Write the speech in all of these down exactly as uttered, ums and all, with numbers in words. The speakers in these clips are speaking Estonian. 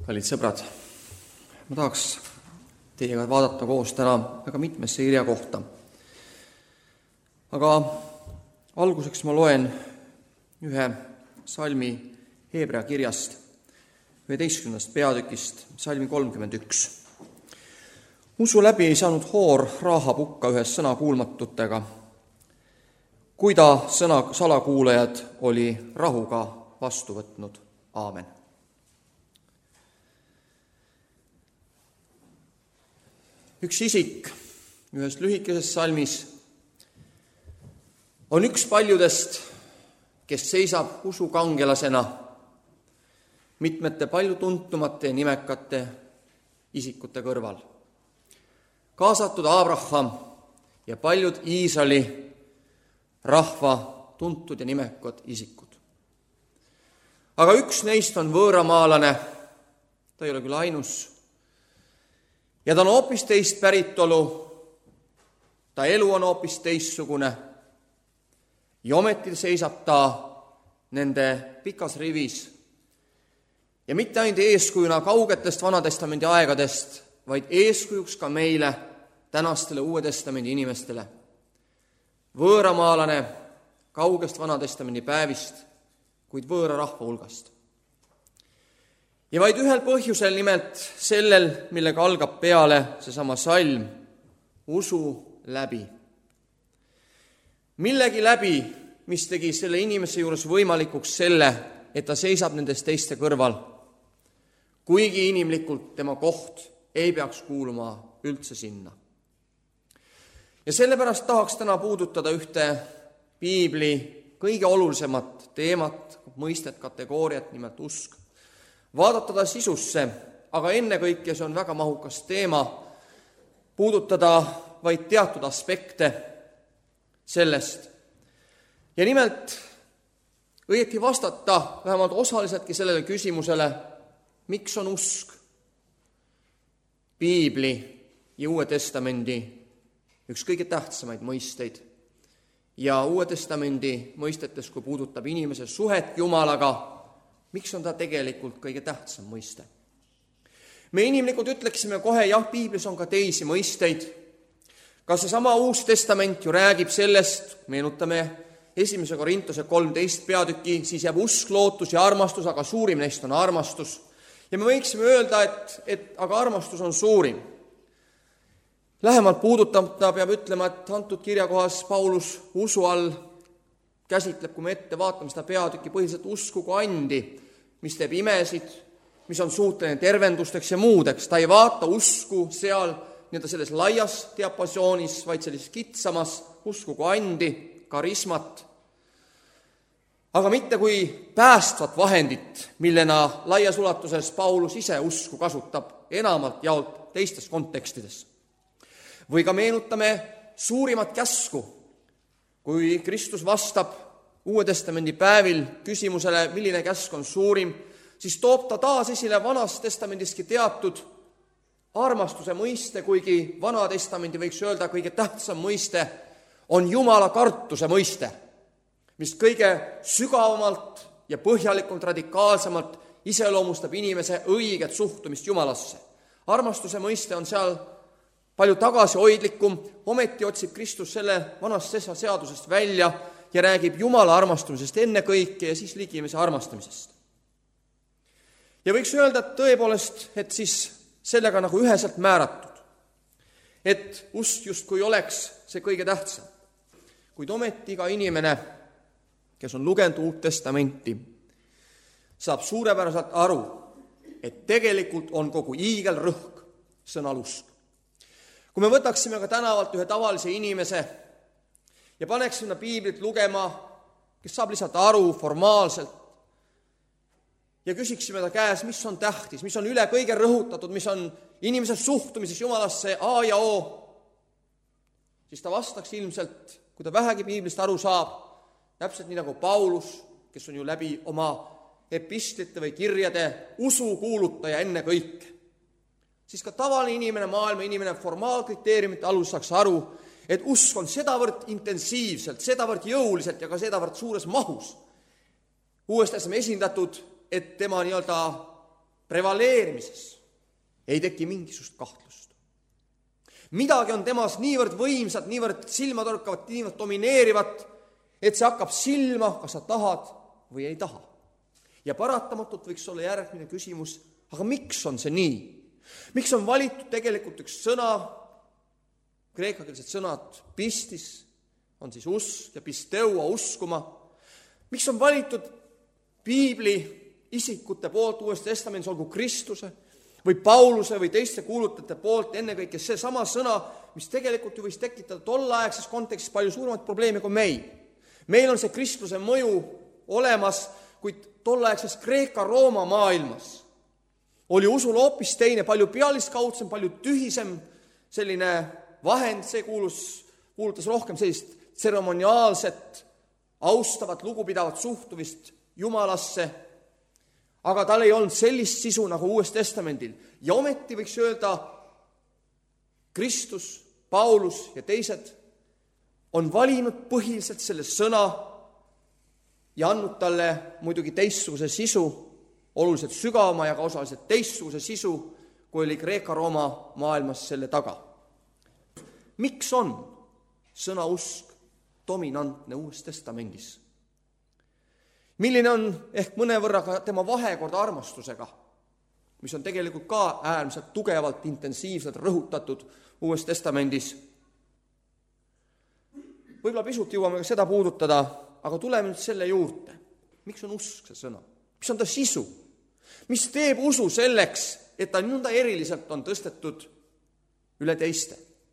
Kallid sõbrad, ma tahaks teiega vaadata koos täna väga mitmesse kirja kohta. Aga alguseks ma loen ühe salmi Heebrea kirjast, üheteistkümnendast peatükist, salmi kolmkümmend üks. Usu läbi ei saanud Hoor Rahab hukka ühes sõnakuulmatutega, kui ta sõna salakuulajad oli rahuga vastu võtnud. Aamen. Üks isik ühes lühikeses salmis on üks paljudest, kes seisab usukangelasena mitmete palju tuntumate ja nimekate isikute kõrval. Kaasatud Abraham ja paljud Iisraeli rahva tuntud ja nimekad isikud. Aga üks neist on võõramaalane, ta ei ole küll ainus, ja ta on hoopis teist päritolu, ta elu on hoopis teistsugune ja ometi seisab ta nende pikas rivis ja mitte ainult eeskujuna kaugetest Vanatestamendi aegadest, vaid eeskujuks ka meile, tänastele Uue Testamendi inimestele. Võõramaalane kaugest Vanatestamendi päevist, kuid võõra rahva hulgast. Ja vaid ühel põhjusel, nimelt sellel, millega algab peale seesama salm, usu läbi. Millegi läbi, mis tegi selle inimese juures võimalikuks selle, et ta seisab nendest teiste kõrval, kuigi inimlikult tema koht ei peaks kuuluma üldse sinna. Ja sellepärast tahaks täna puudutada ühte piibli kõige olulisemat teemat, mõistet, kategooriat, nimelt usk. Vaadatada sisusse, aga ennekõike see on väga mahukas teema, puudutada vaid teatud aspekte sellest. Ja nimelt õieti vastata vähemalt osaliseltki sellele küsimusele, miks on usk piibli ja Uue Testamendi üks kõige tähtsamaid mõisteid. Ja Uue Testamendi mõistetes, kui puudutab inimese suhet Jumalaga, miks on ta tegelikult kõige tähtsam mõiste? Me inimlikult ütleksime kohe, jah, piiblis on ka teisi mõisteid. Ka seesama Uus Testament ju räägib sellest, meenutame esimese Korintuse kolmteist peatüki, siis jääb usk, lootus ja armastus, aga suurim neist on armastus. Ja me võiksime öelda, et, et aga armastus on suurim. Lähemalt puudutamata peab ütlema, et antud kirjakohas Paulus usu all käsitleb, kui me ette vaatame seda peatükki, põhiliselt usku kui andi, mis teeb imesid, mis on suuteline tervendusteks ja muudeks. Ta ei vaata usku seal nii-öelda selles laias diapasoonis, vaid selles kitsamas usku kui andi, karismat, aga mitte kui päästvat vahendit, millena laias ulatuses Paulus ise usku kasutab enamalt jaolt teistes kontekstides. Või ka meenutame suurimat käsku, kui Kristus vastab Uue Testamendi päevil küsimusele, milline käsk on suurim, siis toob ta taas esile Vanas Testamendiski teatud armastuse mõiste, kuigi Vana Testamendi võiks öelda kõige tähtsam mõiste on Jumala kartuse mõiste, mis kõige sügavamalt ja põhjalikult radikaalsemalt iseloomustab inimese õiget suhtumist Jumalasse. Armastuse mõiste on seal palju tagasihoidlikum, ometi otsib Kristus selle vanast seadusest välja ja räägib Jumala armastamisest ennekõike ja siis ligimese armastamisest. Ja võiks öelda, et tõepoolest, et siis sellega nagu üheselt määratud, et usk justkui oleks see kõige tähtsam. Kuid ometi iga inimene, kes on lugenud Uut Testamenti, saab suurepäraselt aru, et tegelikult on kogu hiigelrõhk sõnal usk. Kui me võtaksime ka tänavalt ühe tavalise inimese ja paneksime piiblit lugema, kes saab lihtsalt aru formaalselt, ja küsiksime ta käes, mis on tähtis, mis on üle kõige rõhutatud, mis on inimese suhtumises Jumalasse A ja O, siis ta vastaks ilmselt, kui ta vähegi piiblist aru saab, täpselt nii nagu Paulus, kes on ju läbi oma epistlite või kirjade usu kuulutaja enne kõik. Siis ka tavaline inimene, maailma inimene formaalkriteeriumite alus saaks aru, et usk on sedavõrd intensiivselt, sedavõrd jõuliselt ja ka sedavõrd suures mahus uuesti esime esindatud, et tema nii-öelda prevaleerimises ei teki mingisugust kahtlust. Midagi on temas niivõrd võimsad, niivõrd silmatorkavat, niivõrd domineerivat, et see hakkab silma, kas sa tahad või ei taha. Ja paratamatult võiks olla järgmine küsimus, aga miks on see nii? Miks on valitud tegelikult üks sõna, kreekakeelsed sõnad pistis, on siis usk ja pisteua, uskuma. Miks on valitud piibli isikute poolt Uues Testamendis, olgu Kristuse või Pauluse või teiste kuulutajate poolt ennekõike see sama sõna, mis tegelikult ju võis tekitada tollaegses kontekstis palju suuremat probleemi kui meil. Meil on see Kristuse mõju olemas, kuid tollaegses Kreeka-Rooma maailmas oli usul hoopis teine, palju pealiskaudsem, palju tühisem selline vahend, see kuulus, kuulutas rohkem sellist tseremoniaalset, austavat, lugupidavat suhtumist Jumalasse, aga tal ei olnud sellist sisu nagu Uues Testamendil. Ja ometi võiks öelda, Kristus, Paulus ja teised on valinud põhiliselt selle sõna ja andnud talle muidugi teistsuguse sisu, oluliselt sügavama ja ka osaliselt teistsuguse sisu, kui oli Kreeka-Rooma maailmas selle taga. Miks on sõna usk dominantne Uues Testamendis? Milline on ehk mõnevõrra ka tema vahekord armastusega, mis on tegelikult ka äärmiselt tugevalt, intensiivselt rõhutatud Uues Testamendis? Võib-olla pisut jõuame ka seda puudutada, aga tuleme nüüd selle juurde. Miks on usk see sõna? Mis on ta sisu? Mis teeb usu selleks, et ta nõnda eriliselt on tõstetud üle teiste?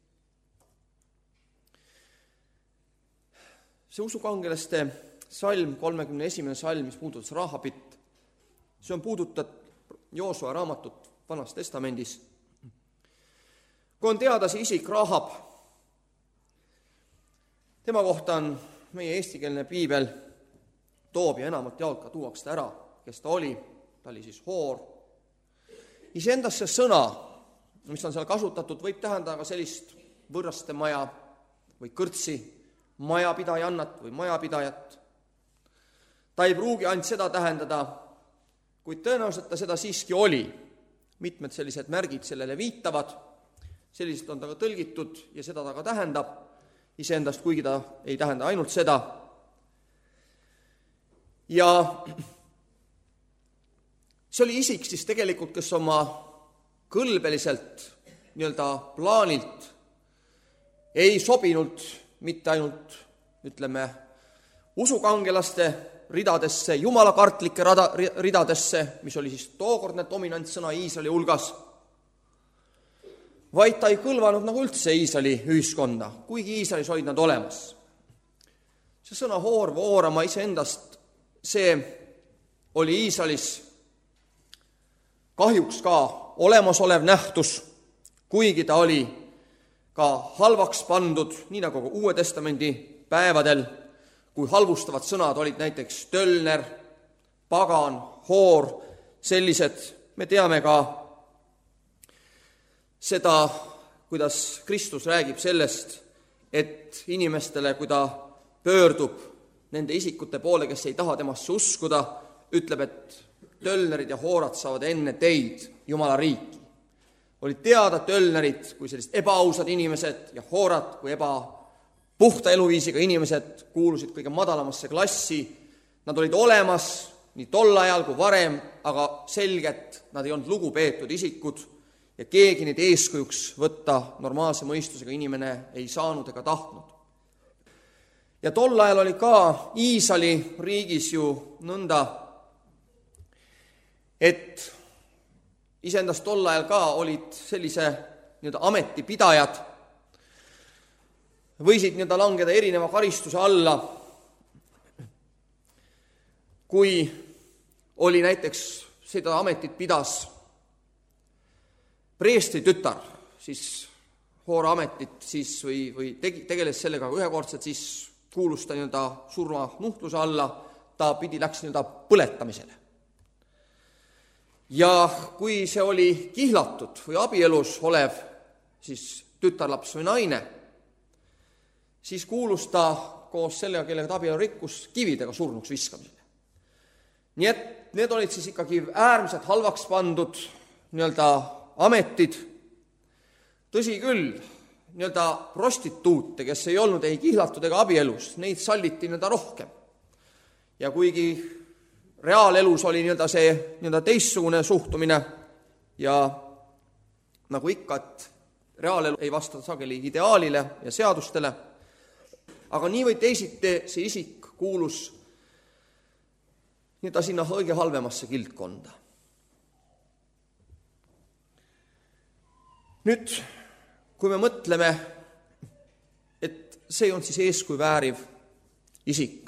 See usukangelaste salm, kolmekümne esimene salm, mis puudutas Rahabit, see on puudutatud Joosua raamatut Vanas Testamendis. Kui on teada see isik Rahab, tema kohta on meie eestikeelne piibel toob ja enamalt jaolt ka tuuaks ta ära, kes ta oli, ta oli siis hoor. Iseendast see sõna, mis on seal kasutatud, võib tähendada ka sellist võrraste maja või kõrtsi majapidajannat või majapidajat. Ta ei pruugi ainult seda tähendada, kuid tõenäoliselt ta seda siiski oli. Mitmed sellised märgid sellele viitavad, selliselt on ta ka tõlgitud ja seda ta ka tähendab iseendast, kuigi ta ei tähenda ainult seda. Ja see oli isik siis tegelikult, kes oma kõlbeliselt nii-öelda plaanilt ei sobinud mitte ainult, ütleme, usukangelaste ridadesse, jumalakartlike rada, ridadesse, mis oli siis tookordne dominantsõna Iisraeli hulgas, vaid ta ei kõlvanud nagu üldse Iisraeli ühiskonda, kuigi Iisraelis olid nad olemas. See sõna hoor või oorama iseendast, see oli Iisraelis kahjuks ka olemasolev nähtus, kuigi ta oli ka halvaks pandud, nii nagu ka Uue Testamendi päevadel, kui halvustavad sõnad olid näiteks tölner, pagan, hoor, sellised. Me teame ka seda, kuidas Kristus räägib sellest, et inimestele, kui ta pöördub nende isikute poole, kes ei taha temasse uskuda, ütleb, et tölnerid ja hoorad saavad enne teid Jumala riiki. Olid teada tölnerid kui sellist ebaausad inimesed ja hoorad kui ebapuhta eluviisiga inimesed kuulusid kõige madalamasse klassi. Nad olid olemas nii tol ajal kui varem, aga selgelt nad ei olnud lugupeetud isikud ja keegi neid eeskujuks võtta normaalse mõistusega inimene ei saanud ega tahtnud. Ja tol ajal oli ka Iisraeli riigis ju nõnda, et iseendast tol ajal ka olid sellise nii-öelda ametipidajad, võisid nii-öelda langeda erineva karistuse alla, kui oli näiteks seda ametit pidas preestri tütar, siis hoora ametit siis või, või tegi, tegeles sellega ühekordselt, siis kuulus ta nii-öelda surma nuhtluse alla, ta pidi läks nii-öelda põletamisele. Ja kui see oli kihlatud või abielus olev siis tütarlaps või naine, siis kuulus ta koos sellega, kellega ta abielu rikkus, kividega surnuks viskamisele. Nii et need olid siis ikkagi äärmiselt halvaks pandud nii-öelda ametid. Tõsi küll, nii-öelda prostituute, kes ei olnud ei kihlatud ega abielus, neid salliti nii-öelda rohkem. Ja kuigi reaalelus oli nii-öelda see nii-öelda teistsugune suhtumine ja nagu ikka, et reaalelu ei vasta sageli ideaalile ja seadustele, aga nii või teisiti see isik kuulus nii ta sinna õige halvemasse kildkonda. Nüüd, kui me mõtleme, et see on siis eeskuju vääriv isik.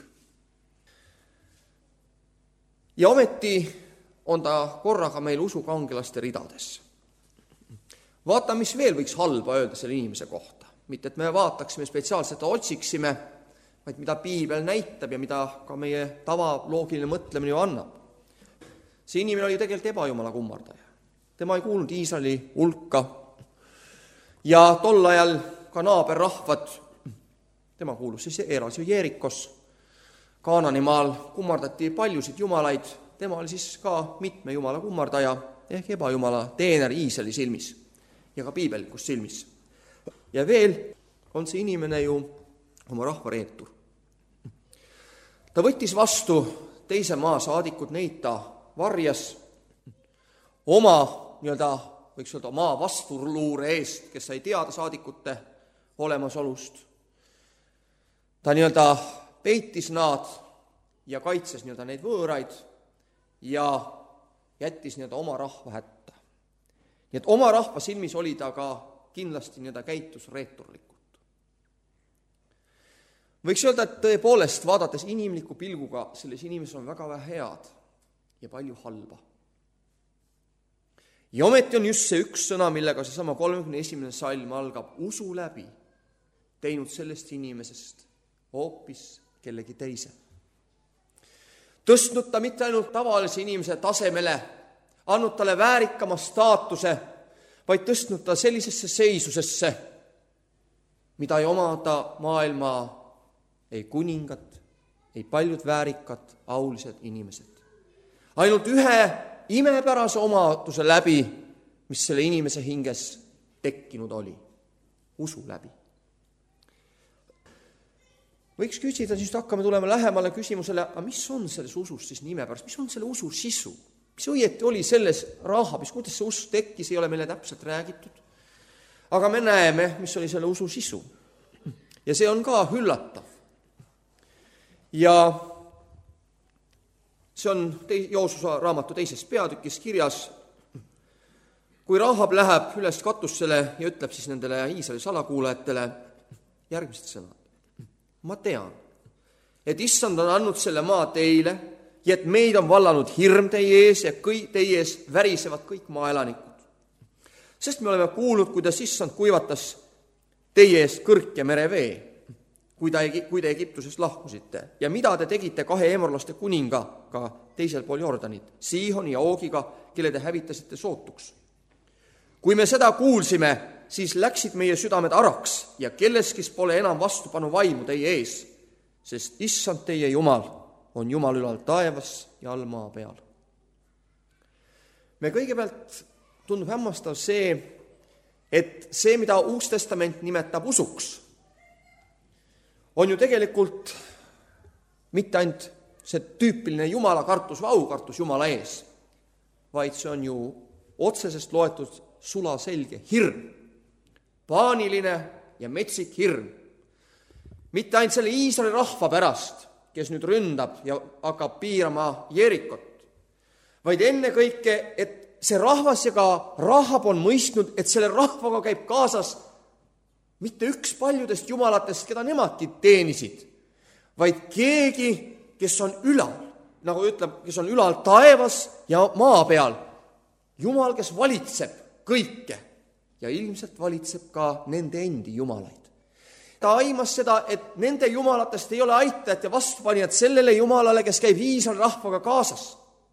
Ja ometi on ta korraga meil usukangelaste ridades. Vaata, mis veel võiks halba öelda selle inimese kohta. Mitte, et me vaataksime spetsiaalselt otsiksime, vaid mida piibel näitab ja mida ka meie tavaloogiline mõtlemine ju annab. See inimene oli tegelikult ebajumala kummardaja. Tema ei kuulnud Iisraeli hulka ja tol ajal ka naaberrahvad, tema kuulus siis eras ju Jeerikos, Kaananimaal kummardati paljusid jumalaid, tema oli siis ka mitme jumala kummardaja ehk ebajumala teener Iisraeli silmis ja ka piibelikus silmis. Ja veel on see inimene ju oma rahva reetur. Ta võttis vastu teise maa saadikud, neid ta varjas oma nii-öelda, võiks öelda, maa vastuluure eest, kes sai teada saadikute olemasolust. Ta nii-öelda peitis nad ja kaitses nii-öelda neid võõraid ja jättis nii-öelda oma rahva hätta. Nii et oma rahva silmis oli ta ka kindlasti nii-öelda käitus reeturlikult. Võiks öelda, et tõepoolest, vaadates inimliku pilguga, selles inimeses on väga vähe head ja palju halba. Ja ometi on just see üks sõna, millega see sama kolmekümne esimene salm algab, usu läbi, teinud sellest inimesest hoopis kellegi teise. Tõstnud ta mitte ainult tavalise inimese tasemele, andnud talle väärikama staatuse, vaid tõstnud ta sellisesse seisusesse, mida ei omada maailma ei kuningat, ei paljud väärikad, aulised inimesed. Ainult ühe imepärase omaduse läbi, mis selle inimese hinges tekkinud oli, usu läbi. Võiks küsida, siis hakkame tulema lähemale küsimusele, aga mis on selles usus siis nimepärast, mis on selle usu sisu? Mis õieti oli selles Rahabis, kuidas see usk tekkis, ei ole meile täpselt räägitud. Aga me näeme, mis oli selle usu sisu. Ja see on ka üllatav. Ja see on Joosuse raamatu teises peatükis kirjas, kui Rahab läheb üles katussele ja ütleb siis nendele Iisraeli salakuulajatele järgmised sõnad. Ma tean, et issand on andnud selle maa teile ja et meid on vallanud hirm teie ees ja kõik teie ees värisevad kõik maaelanikud. Sest me oleme kuulnud, kuidas issand kuivatas teie ees kõrke merevee, kui te, kui te Egiptusest lahkusite ja mida te tegite kahe eemorlaste kuningaga teisel pool Jordanit, Siihoni ja Oogiga, kelle te hävitasite sootuks. Kui me seda kuulsime, siis läksid meie südamed araks ja kelleskis pole enam vastupanu vaimu teie ees, sest issand teie Jumal on Jumal ülal taevas ja all maa peal. Me kõigepealt tundub hämmastav see, et see, mida Uus Testament nimetab usuks, on ju tegelikult mitte ainult see tüüpiline Jumala kartus või aukartus Jumala ees, vaid see on ju otsesest loetud sulaselge hirm, paaniline ja metsik hirm. Mitte ainult selle Iisraeli rahva pärast, kes nüüd ründab ja hakkab piirama Jeerikot, vaid enne kõike, et see rahvas ja ka Rahab on mõistnud, et selle rahvaga käib kaasas mitte üks paljudest jumalatest, keda nemadki teenisid, vaid keegi, kes on ülal, nagu ütleb, kes on ülal taevas ja maa peal. Jumal, kes valitseb kõike ja ilmselt valitseb ka nende endi jumalaid. Ta aimas seda, et nende jumalatest ei ole aitajat ja vastupanijat sellele jumalale, kes käib Iisraeli rahvaga kaasas.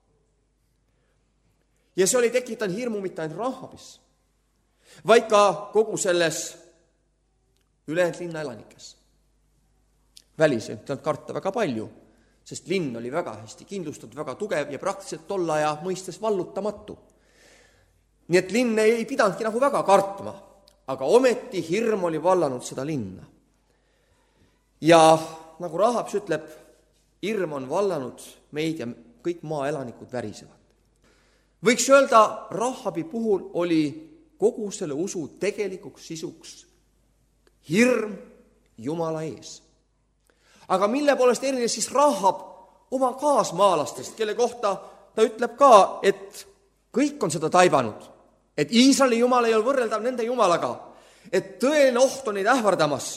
Ja see oli tekitanud hirmu mitte ainult Rahabis, vaid ka kogu selles ülejäänud linna elanikes. Väliselt on karta väga palju, sest linn oli väga hästi kindlustatud, väga tugev ja praktiliselt tol aja mõistes vallutamatu. Nii et linn ei pidanudki nagu väga kartma, aga ometi hirm oli vallanud seda linna. Ja nagu Rahab ütleb, hirm on vallanud meid ja kõik maaelanikud värisevad. Võiks öelda, Rahabi puhul oli kogu selle usu tegelikuks sisuks hirm Jumala ees. Aga mille poolest erines siis Rahab oma kaasmaalastest, kelle kohta ta ütleb ka, et kõik on seda taibanud, et Iisraeli Jumal ei ole võrreldav nende Jumalaga, et tõeline oht on neid ähvardamas.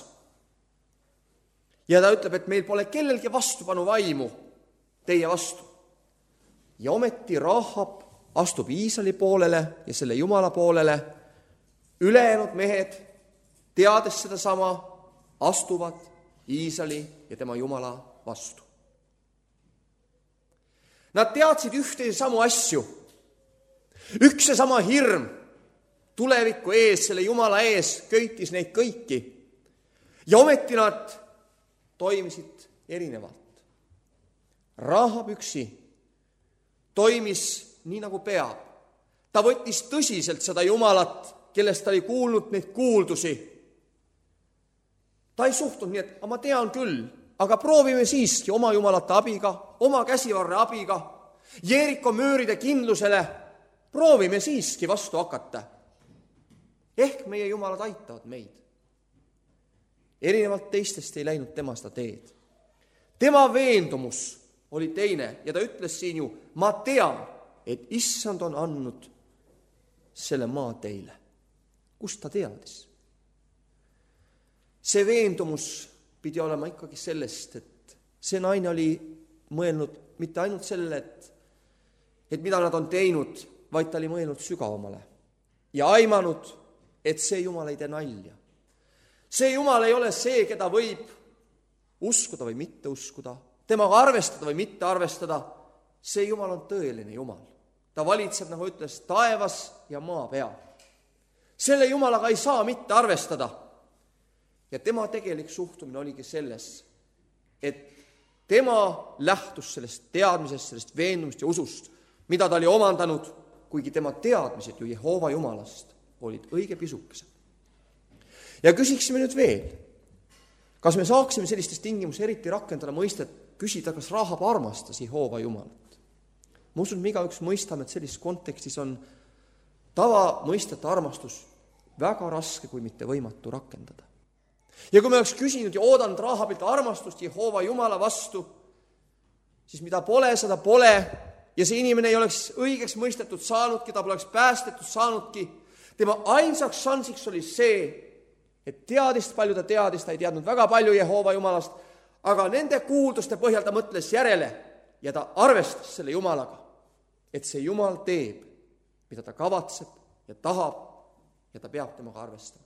Ja ta ütleb, et meil pole kellelgi vastupanu vaimu teie vastu. Ja ometi Rahab astub Iisraeli poolele ja selle Jumala poolele. Ülejäänud mehed, teades seda sama, astuvad Iisraeli ja tema Jumala vastu. Nad teadsid ühte ja samu asju. Üks ja sama hirm tuleviku ees, selle Jumala ees köitis neid kõiki. Ja ometi nad toimisid erinevalt. Rahab üksi toimis nii nagu peab. Ta võttis tõsiselt seda Jumalat, kellest ta oli kuulnud neid kuuldusi. Ta ei suhtunud nii, et ma tean küll, aga proovime siiski oma Jumalate abiga, oma käsivarre abiga, Jeeriko müüride kindlusele, proovime siiski vastu hakata. Ehk meie Jumalad aitavad meid. Erinevalt teistest ei läinud tema seda teed. Tema veendumus oli teine ja ta ütles siin ju, ma tean, et Issand on andnud selle maa teile. Kust ta teadis? See veendumus pidi olema ikkagi sellest, et see naine oli mõelnud mitte ainult sellele, et, et mida nad on teinud, vaid ta oli mõelnud sügavamale ja aimanud, et see Jumal ei tee nalja. See Jumal ei ole see, keda võib uskuda või mitte uskuda, temaga arvestada või mitte arvestada. See Jumal on tõeline Jumal. Ta valitseb, nagu ütles, taevas ja maa peal. Selle Jumalaga ei saa mitte arvestada. Ja tema tegelik suhtumine oligi selles, et tema lähtus sellest teadmisest, sellest veendumist ja usust, mida ta oli omandanud, kuigi tema teadmised ju Jehoova Jumalast olid õige pisukesed. Ja küsiksime nüüd veel, kas me saaksime sellistes tingimus eriti rakendada mõistet, küsida, kas Rahab armastas Jehoova Jumalat. Ma usun, me igaüks mõistame, et sellises kontekstis on tavamõistete armastus väga raske, kui mitte võimatu rakendada. Ja kui me oleks küsinud ja oodanud Rahabilt armastust Jehoova Jumala vastu, siis mida pole, seda pole, ja see inimene ei oleks õigeks mõistetud saanudki, ta poleks päästetud saanudki. Tema ainsaks šansiks oli see, et teadis, palju ta teadis, ta ei teadnud väga palju Jehoova Jumalast, aga nende kuulduste põhjal ta mõtles järele ja ta arvestas selle Jumalaga, et see Jumal teeb, mida ta kavatseb ja tahab ja ta peab temaga arvestama.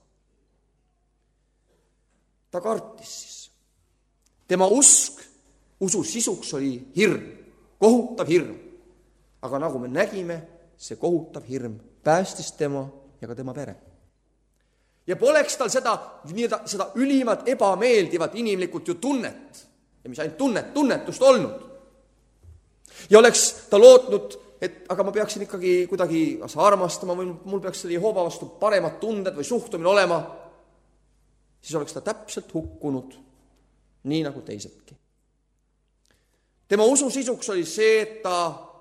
Ta kartis siis. Tema usk, usu sisuks oli hirm, kohutav hirm. Aga nagu me nägime, see kohutav hirm päästis tema ja ka tema pere. Ja poleks tal seda, seda ülimat ebameeldivat inimlikult ju tunnet, ja mis ainult tunnet, tunnetust olnud. Ja oleks ta lootnud, et aga ma peaksin ikkagi kuidagi kas armastama või mul peaks selle Jehova vastu paremad tunded või suhtumine olema, siis oleks ta täpselt hukkunud, nii nagu teisedki. Tema usu sisuks oli see, et ta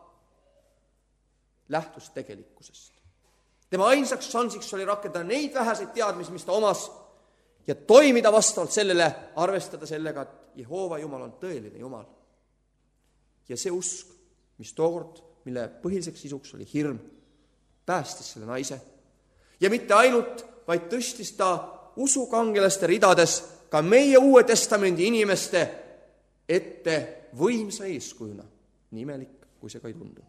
lähtus tegelikkusest. Tema ainsaks šansiks oli rakendada neid väheseid teadmisi, mis ta omas, ja toimida vastavalt sellele, arvestada sellega, et Jehova Jumal on tõeline Jumal. Ja see usk, mis tookord, mille põhiliseks sisuks oli hirm, päästis selle naise. Ja mitte ainult, vaid tõstis ta usukangelaste ridades ka meie Uue Testamendi inimeste ette võimsa eeskujuna, nii imelik, kui see ka ei tundu.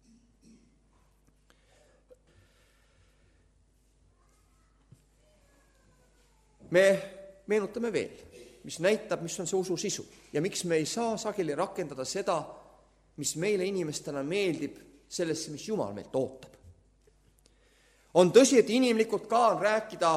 Me meenutame veel, mis näitab, mis on see usu sisu ja miks me ei saa sageli rakendada seda, mis meile inimestena meeldib sellesse, mis Jumal meilt ootab. On tõsi, et inimlikult ka on rääkida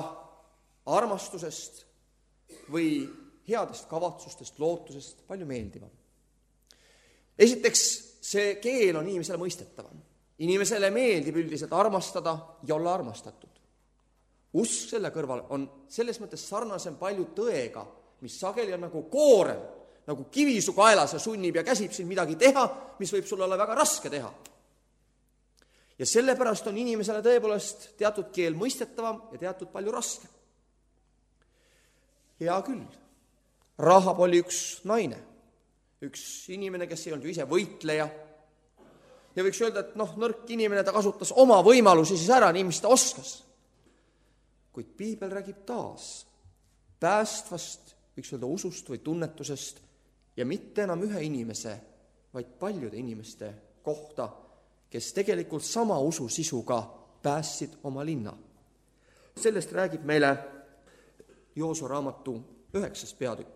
armastusest või headest kavatsustest, lootusest palju meeldivam. Esiteks, see keel on inimesele mõistetavam. Inimesele meeldib üldiselt armastada ja olla armastatud. Usk selle kõrval on selles mõttes sarnasem palju tõega, mis sageli on nagu koorem, nagu kivi su kaelas ja sunnib ja käsib siin midagi teha, mis võib sulle olla väga raske teha. Ja sellepärast on inimesele tõepoolest teatud keel mõistetavam ja teatud palju raske. Hea küll, Rahab oli üks naine, üks inimene, kes ei olnud ju ise võitleja. Ja võiks öelda, et noh, nõrk inimene, ta kasutas oma võimalusi siis ära, nii mis ta oskas. Kuid piibel räägib taas päästvast, võiks öelda usust või tunnetusest ja mitte enam ühe inimese, vaid paljude inimeste kohta, kes tegelikult sama usu sisuga päästsid oma linna. Sellest räägib meile Joosua raamatu üheksas peatükk,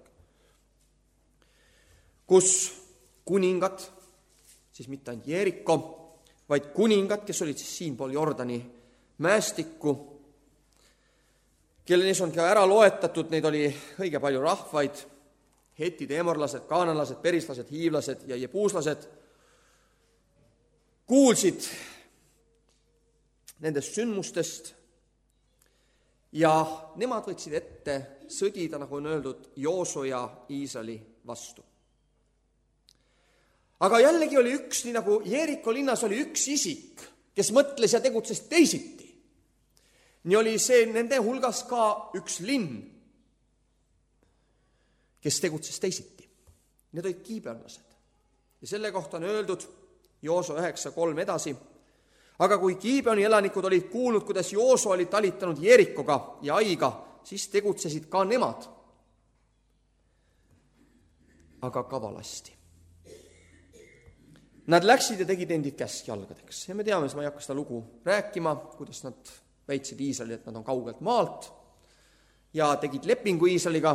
kus kuningad, siis mitte ainult Jeeriko, vaid kuningad, kes olid siis siinpool Jordani mäestikku, kelle neis on ka ära loetatud, neid oli õige palju rahvaid, hetid, emorlased, kaanalased, perislased, hiivlased ja jebuuslased, kuulsid nendest sündmustest ja nemad võtsid ette sõdida, nagu on öeldud, Joosua ja Iisraeli vastu. Aga jällegi oli üks, nii nagu Jeeriko linnas oli üks isik, kes mõtles ja tegutses teisiti. Nii oli see nende hulgas ka üks linn, kes tegutses teisiti. Need olid giibeonlased. Ja selle kohta on öeldud Joosua üheksa kolm edasi. Aga kui Gibeoni elanikud olid kuulnud, kuidas Joosua oli talitanud Jeerikoga ja Aiga, siis tegutsesid ka nemad. Aga kavalasti. Nad läksid ja tegid endid käskjalgadeks. Ja me teame, ma ei hakka seda lugu rääkima, kuidas nad väitsid Iisraeli, et nad on kaugelt maalt ja tegid lepingu Iisraeliga.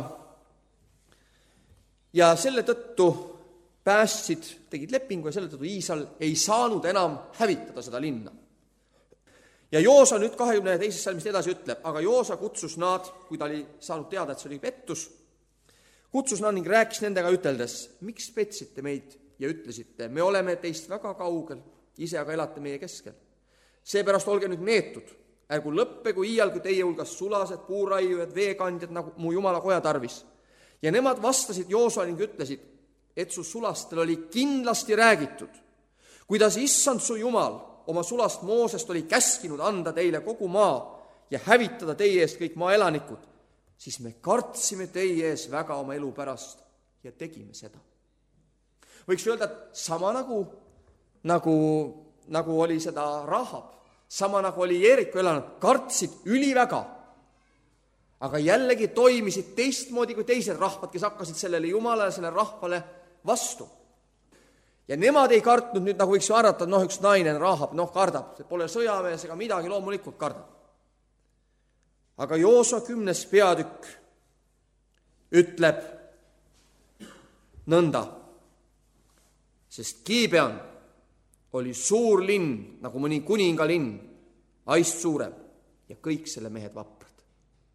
Ja selle tõttu päästsid, tegid lepingu ja selle tõttu Iisrael ei saanud enam hävitada seda linna. Ja Joosua nüüd kahekümne teisest salmist edasi ütleb, aga Joosua kutsus nad, kui ta oli saanud teada, et see oli pettus, kutsus nad ning rääkis nendega üteldes, miks petsite meid ja ütlesite, me oleme teist väga kaugel, ise aga elate meie keskel. Seepärast olge nüüd neetud, ärgu lõppegu iial, kui teie hulgas sulased, puuraiujad, veekandjad, nagu mu Jumala koja tarvis. Ja nemad vastasid Joosua ning ütlesid, et su sulastel oli kindlasti räägitud, kuidas issand su Jumal oma sulast Moosest oli käskinud anda teile kogu maa ja hävitada teie eest kõik maa elanikud, siis me kartsime teie ees väga oma elu pärast ja tegime seda. Võiks öelda, et sama nagu, nagu, nagu oli seda Rahab, sama nagu oli Jeeriko elanud, kartsid üliväga, aga jällegi toimisid teistmoodi kui teised rahvad, kes hakkasid sellele Jumalale, sellele rahvale vastu. Ja nemad ei kartnud nüüd, nagu võiks ju arvata, noh, üks naine Rahab, noh, kardab, see pole sõjamees ega midagi, loomulikult kardab. Aga Joosua kümnes peatükk ütleb nõnda, sest Gibeon oli suur linn, nagu mõni kuningalinn, aist suurem ja kõik selle mehed vaprad.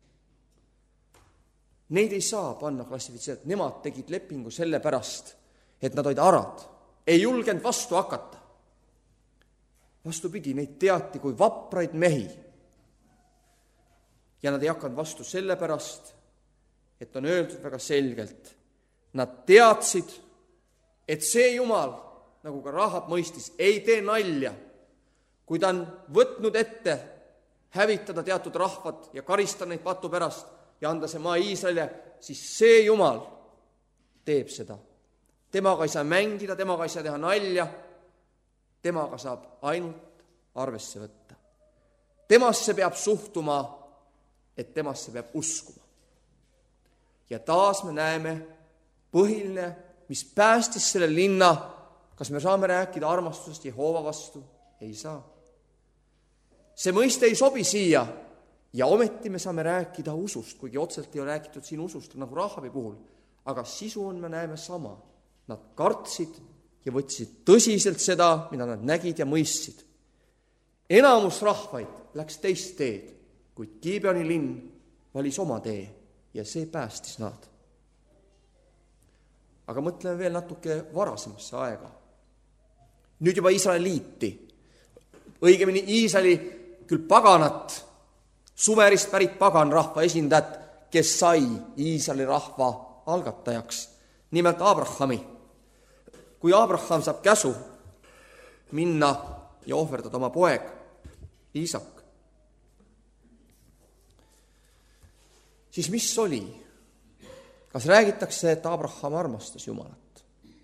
Neid ei saa panna klassifitseerida, nemad tegid lepingu selle pärast, et nad olid arad, ei julgenud vastu hakata. Vastupidi, neid teati kui vapraid mehi. Ja nad ei hakanud vastu selle pärast, et on öeldud väga selgelt, nad teadsid, et see Jumal, nagu ka Rahab mõistis, ei tee nalja, kui ta on võtnud ette hävitada teatud rahvad ja karistada neid patu pärast ja anda see maa Iisraelile, siis see Jumal teeb seda. Temaga ei saa mängida, temaga ei saa teha nalja, temaga saab ainult arvesse võtta. Temasse peab suhtuma, et temasse peab uskuma. Ja taas me näeme põhiline, mis päästis selle linna, kas me saame rääkida armastusest Jehova vastu? Ei saa. See mõiste ei sobi siia ja ometi me saame rääkida usust, kuigi otseselt ei ole räägitud siin usust nagu Rahabi puhul, aga sisu on, me näeme sama. Nad kartsid ja võtsid tõsiselt seda, mida nad nägid ja mõistsid. Enamus rahvaid läks teist teed, kuid Gibeoni linn valis oma tee ja see päästis nad. Aga mõtleme veel natuke varasemasse aega. Nüüd juba Iisraeliiti, õigemini Iisraeli küll paganat, Sumerist pärit paganrahva esindajat, kes sai Iisraeli rahva algatajaks, nimelt Abrahami. Kui Abraham saab käsu minna ja ohverdada oma poeg, Iisak, siis mis oli? Kas räägitakse, et Abraham armastas Jumalat?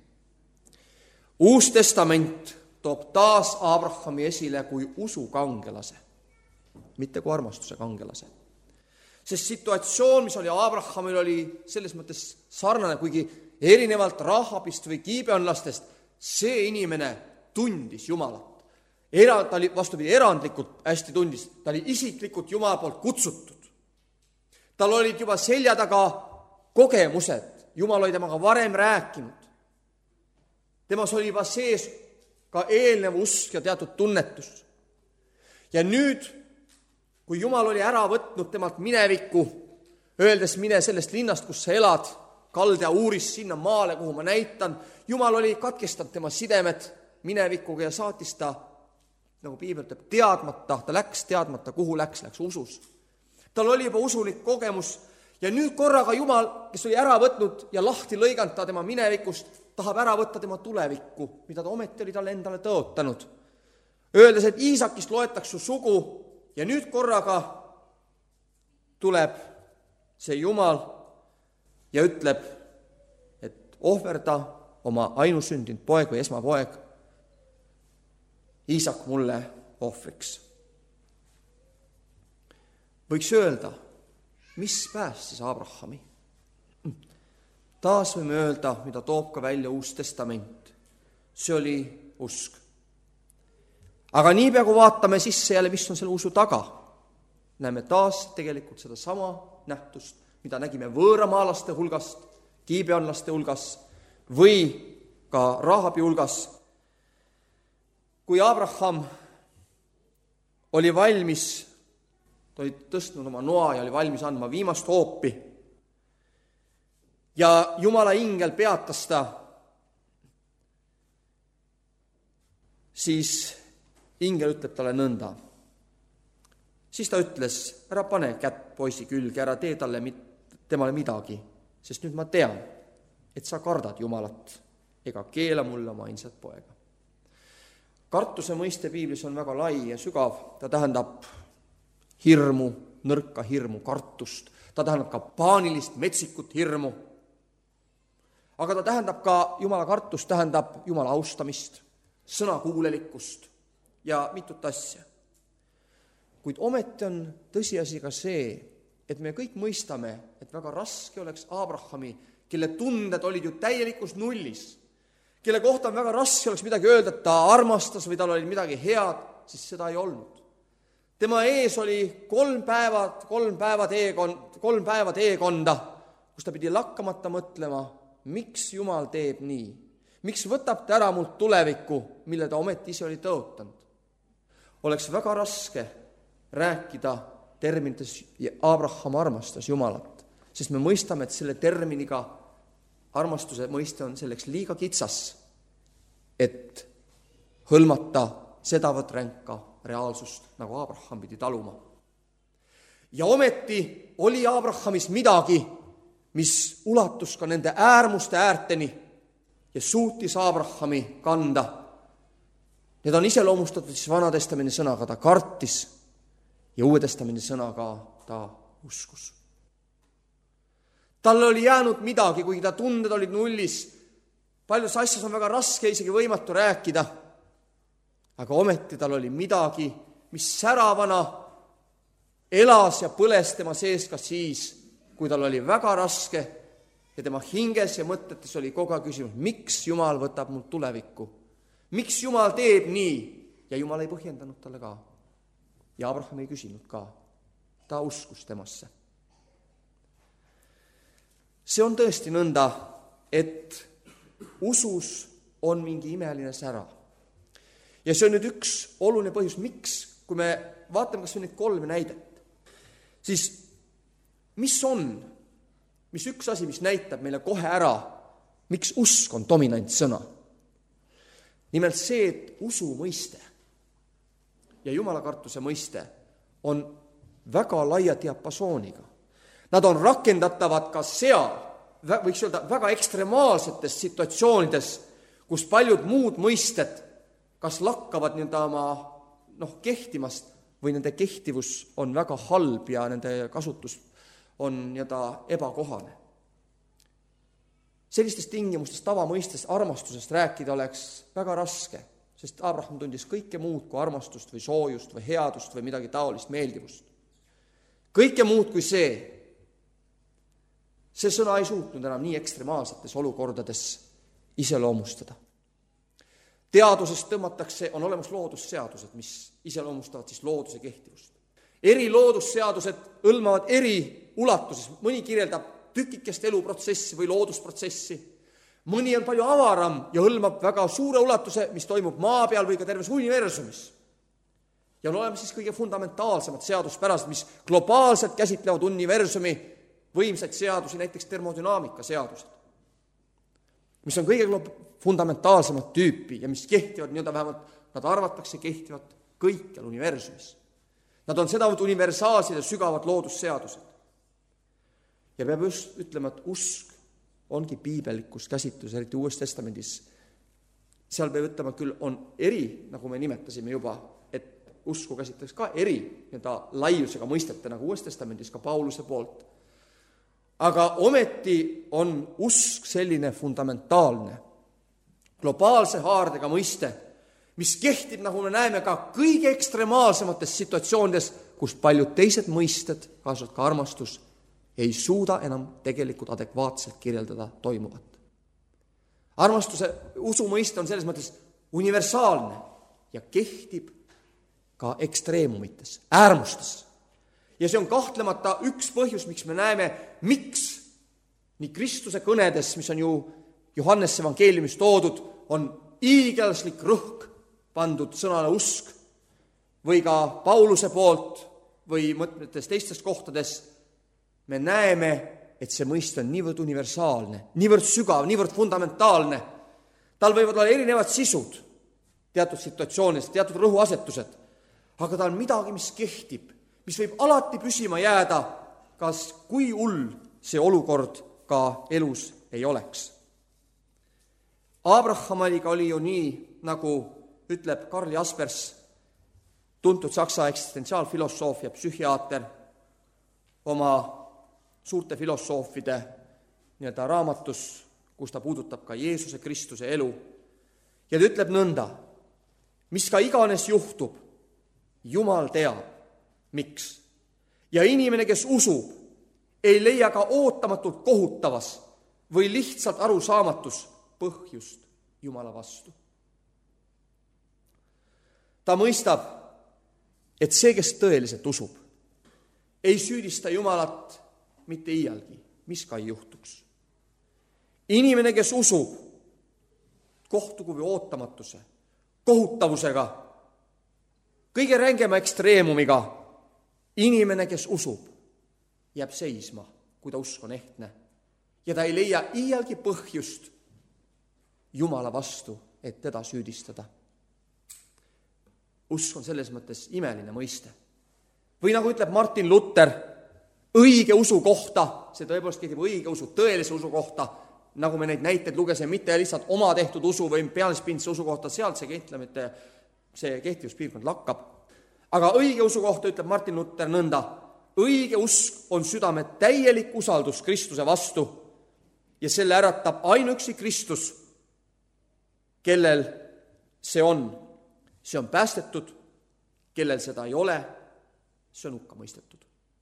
Uus testament toob taas Abrahami esile kui usu kangelase, mitte kui armastuse kangelase. Sest situatsioon, mis oli Abrahamil, oli selles mõttes sarnane, kuigi erinevalt Rahabist või kiibeonlastest, see inimene tundis Jumalat. Era, ta oli vastupidi erandlikult hästi tundis, ta oli isiklikult Jumala poolt kutsutud. Tal olid juba selja taga kogemused, Jumal oli temaga varem rääkinud. Temas oli juba sees ka eelnev usk ja teatud tunnetus. Ja nüüd, kui Jumal oli ära võtnud temalt minevikku, öeldes mine sellest linnast, kus sa elad, Kaldea uuris sinna maale, kuhu ma näitan, Jumal oli katkestanud tema sidemed minevikuga ja saatis ta, nagu piibel ütleb, teadmata, ta läks teadmata, kuhu läks, läks usus. Tal oli juba usulik kogemus ja nüüd korraga Jumal, kes oli ära võtnud ja lahti lõiganud ta tema minevikust, tahab ära võtta tema tulevikku, mida ta ometi oli talle endale tõotanud. Öeldes, et Iisakist loetaks su sugu ja nüüd korraga tuleb see Jumal ja ütleb, et ohverda oma ainusündinud poeg või esmapoeg Iisak mulle ohvriks. Võiks öelda, mis päästis Abrahami? Taas võime öelda, mida toob ka välja Uus Testament. See oli usk. Aga niipea, kui vaatame sisse jälle, mis on selle usu taga, näeme taas tegelikult seda sama nähtust, mida nägime võõramaalaste hulgast, kiibeonlaste hulgas või ka Rahabi hulgas. Kui Abraham oli valmis, ta oli tõstnud oma noa ja oli valmis andma viimast hoopi ja Jumala ingel peatas ta, siis ingel ütleb talle nõnda. Siis ta ütles, ära pane kätt poisi külge, ära tee talle temale midagi, sest nüüd ma tean, et sa kardad Jumalat ega keela mulle oma ainsat poega. Kartuse mõiste piiblis on väga lai ja sügav, ta tähendab hirmu, nõrka hirmu, kartust, ta tähendab ka paanilist, metsikut hirmu. Aga ta tähendab ka, Jumala kartust tähendab Jumala austamist, sõnakuulelikkust ja mitut asja. Kuid ometi on tõsiasi ka see, et me kõik mõistame, et väga raske oleks Abrahami, kelle tunded olid ju täielikus nullis, kelle kohta on väga raske oleks midagi öelda, et ta armastas või tal oli midagi head, siis seda ei olnud. Tema ees oli kolm päeva, kolm päeva teekond, kolm päeva teekonda, kus ta pidi lakkamata mõtlema, miks Jumal teeb nii? Miks võtab ta ära mult tulevikku, mille ta ometi ise oli tõotanud? Oleks väga raske rääkida terminites Abraham armastas Jumalat, sest me mõistame, et selle terminiga armastuse mõiste on selleks liiga kitsas, et hõlmata sedavõrd ränka reaalsust, nagu Abraham pidi taluma. Ja ometi oli Abrahamis midagi, mis ulatus ka nende äärmuste äärteni ja suutis Abrahami kanda. Need on iseloomustatud siis Vanatestamendi sõnaga, ta kartis ja Uue Testamendi sõnaga ta uskus. Tal oli jäänud midagi, kuigi ta tunded olid nullis. Paljus asjas on väga raske, isegi võimatu rääkida. Aga ometi tal oli midagi, mis säravana elas ja põles tema sees ka siis, kui tal oli väga raske ja tema hinges ja mõtetes oli kogu aeg küsimus, miks Jumal võtab mult tulevikku? Miks Jumal teeb nii? Ja Jumal ei põhjendanud talle ka. Ja Abraham ei küsinud ka. Ta uskus temasse. See on tõesti nõnda, et usus on mingi imeline sära. Ja see on nüüd üks oluline põhjus, miks, kui me vaatame, kas on neid kolme näidet, siis mis on, mis üks asi, mis näitab meile kohe ära, miks usk on dominantsõna? Nimelt see, et usu mõiste ja jumalakartuse mõiste on väga laia diapasooniga. Nad on rakendatavad ka seal, võiks öelda, väga ekstremaalsetes situatsioonides, kus paljud muud mõisted kas lakkavad nii-öelda oma noh, kehtimast või nende kehtivus on väga halb ja nende kasutus on nii-öelda ebakohane. Sellistes tingimustes tavamõistes armastusest rääkida oleks väga raske, sest Abraham tundis kõike muud kui armastust või soojust või headust või midagi taolist meeldivust. Kõike muud kui see. See sõna ei suutnud enam nii ekstremaalsetes olukordades iseloomustada. Teadusest tõmmatakse, on olemas loodusseadused, mis iseloomustavad siis looduse kehtivust. Eri loodusseadused hõlmavad eri ulatuses, mõni kirjeldab tükikest eluprotsessi või loodusprotsessi, mõni on palju avaram ja hõlmab väga suure ulatuse, mis toimub maa peal või ka terves universumis. Ja on olemas siis kõige fundamentaalsemad seaduspärased, mis globaalselt käsitlevad universumi võimsaid seadusi, näiteks termodünaamika seadused, mis on kõige fundamentaalsemat tüüpi ja mis kehtivad, nii-öelda vähemalt nad arvatakse kehtivat kõikjal universumis. Nad on sedavõrd universaalsed ja sügavad loodusseadused. Ja peab just ütlema, et usk ongi piibellikus käsitlus, eriti Uues Testamendis. Seal peab ütlema, küll on eri, nagu me nimetasime juba, et usku käsitleks ka eri nii-öelda laiusega mõistete, nagu Uues Testamendis ka Pauluse poolt. Aga ometi on usk selline fundamentaalne, globaalse haardega mõiste, mis kehtib, nagu me näeme, ka kõige ekstremaalsemates situatsioonides, kus paljud teised mõisted, kaasalt ka armastus, ei suuda enam tegelikult adekvaatselt kirjeldada toimuvat. Armastuse usumõiste on selles mõttes universaalne ja kehtib ka ekstreemumites, äärmustes. Ja see on kahtlemata üks põhjus, miks me näeme, miks nii Kristuse kõnedes, mis on ju Johannese evangeeliumis toodud, on iigelaslik rõhk pandud sõnale usk või ka Pauluse poolt või mõtmetes teistes kohtades me näeme, et see mõiste on niivõrd universaalne, niivõrd sügav, niivõrd fundamentaalne. Tal võivad olla erinevad sisud teatud situatsioonides, teatud rõhuasetused, aga ta on midagi, mis kehtib, mis võib alati püsima jääda, kas kui hull see olukord ka elus ei oleks. Abrahamiga oli ju nii, nagu ütleb Karl Jaspers, tuntud saksa eksistentsiaalfilosoofia psühhiaater, oma suurte filosoofide nii-öelda raamatus, kus ta puudutab ka Jeesuse Kristuse elu. Ja ta ütleb nõnda, mis ka iganes juhtub, Jumal teab, miks. Ja inimene, kes usub, ei leia ka ootamatult kohutavas või lihtsalt arusaamatus põhjust Jumala vastu. Ta mõistab, et see, kes tõeliselt usub, ei süüdista Jumalat mitte iialgi, mis ka ei juhtuks. Inimene, kes usub, kohtugu või ootamatuse, kohutavusega, kõige rängema ekstreemumiga, inimene, kes usub, jääb seisma, kui ta usk on ehtne, ja ta ei leia iialgi põhjust Jumala vastu, et teda süüdistada. Usk on selles mõttes imeline mõiste. Või nagu ütleb Martin Luther, õige usu kohta, see tõepoolest kehtib õige usu, tõelise usu kohta, nagu me neid näiteid lugesime, mitte lihtsalt oma tehtud usu või pealispindse usu kohta, sealt see kehtlemete, see kehtivuspiirkond lakkab. Aga õige usu kohta ütleb Martin Luther nõnda, õige usk on südame täielik usaldus Kristuse vastu ja selle äratab ainuüksi Kristus, kellel see on. See on päästetud, kellel seda ei ole, see on hukka mõistetud.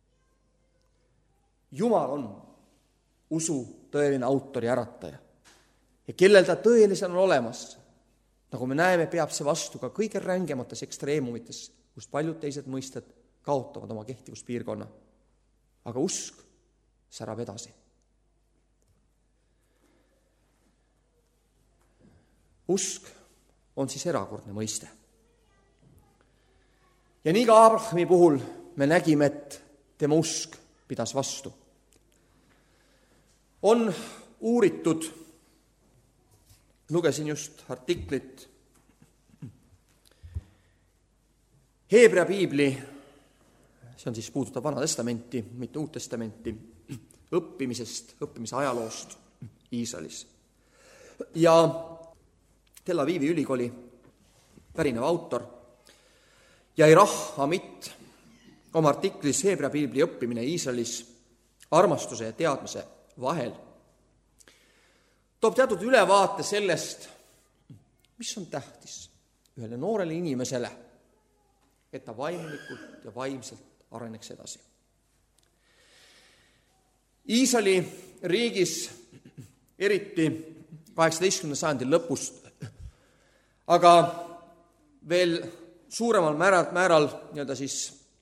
Jumal on usu tõeline autor ja ärataja. Ja kellel ta tõelisena on olemas, nagu me näeme, peab see vastu ka kõige rängemates ekstreemumites, kus paljud teised mõisted kaotavad oma kehtivuspiirkonna. Aga usk särab edasi. Usk on siis erakordne mõiste. Ja nii ka Abrahami puhul me nägime, et tema usk pidas vastu. On uuritud lugesin just artiklit Heebrea piibli, see on siis puudutab Vana Testamenti, mitte Uut Testamenti, õppimisest, õppimise ajaloost Iisraelis. Ja Tel Avivi ülikooli pärinev autor Jairah Amit oma artiklis Heebrea piibli õppimine Iisraelis armastuse ja teadmise vahel toob teatud ülevaate sellest, mis on tähtis ühele noorele inimesele, et ta vaimulikult ja vaimselt areneks edasi. Iisraeli riigis, eriti kaheksateistkümnenda sajandi lõpust, aga veel suuremal määral, määral nii-öelda siis